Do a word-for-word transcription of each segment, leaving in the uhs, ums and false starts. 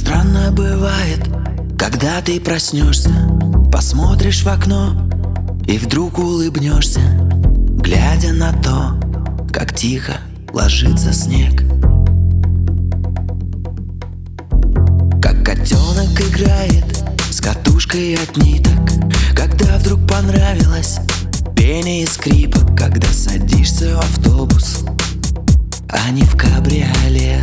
Странно бывает, когда ты проснешься, посмотришь в окно и вдруг улыбнешься, глядя на то, как тихо ложится снег. Как котенок играет с катушкой от ниток, когда вдруг понравилось пение и скрипок, когда садишься в автобус, а не в кабриолет.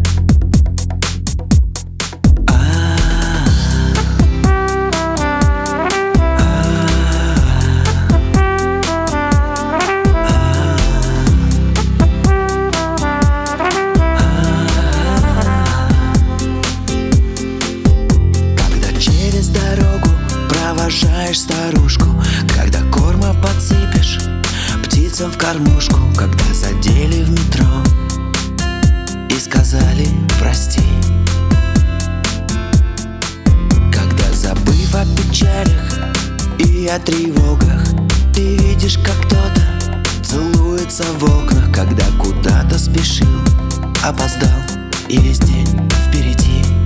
Провожаешь старушку, когда корма подсыпешь птицам в кормушку, когда задели в метро и сказали прости. Когда, забыв о печалях и о тревогах, ты видишь, как кто-то целуется в окнах, когда куда-то спешил, опоздал и весь день впереди.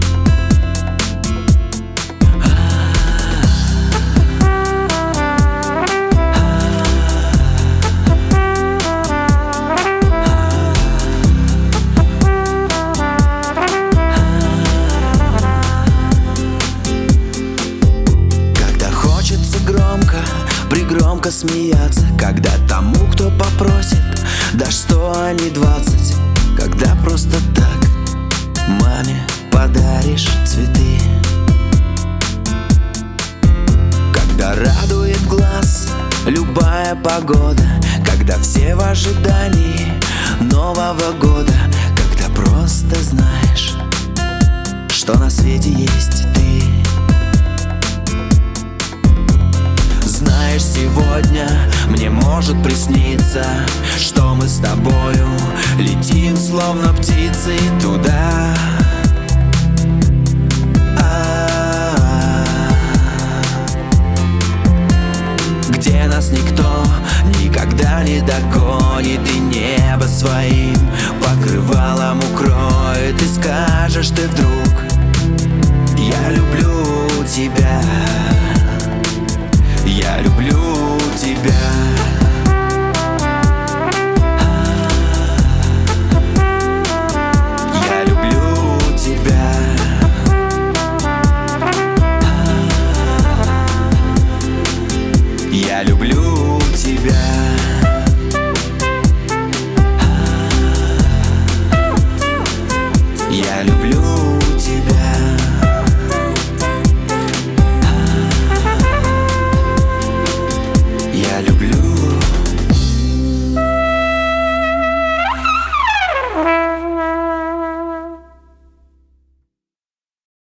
Пригромко смеяться, когда тому, кто попросит, дашь сто, а не двадцать. Когда просто так маме подаришь цветы. Когда радует глаз любая погода, когда все в ожидании Нового года, когда просто знаешь, что на свете есть ты. Знаешь, сегодня мне может присниться, что мы с тобою летим, словно птицы, туда, где нас никто никогда не догонит, и небо своим покрывалом укроет, и скажешь ты вдруг: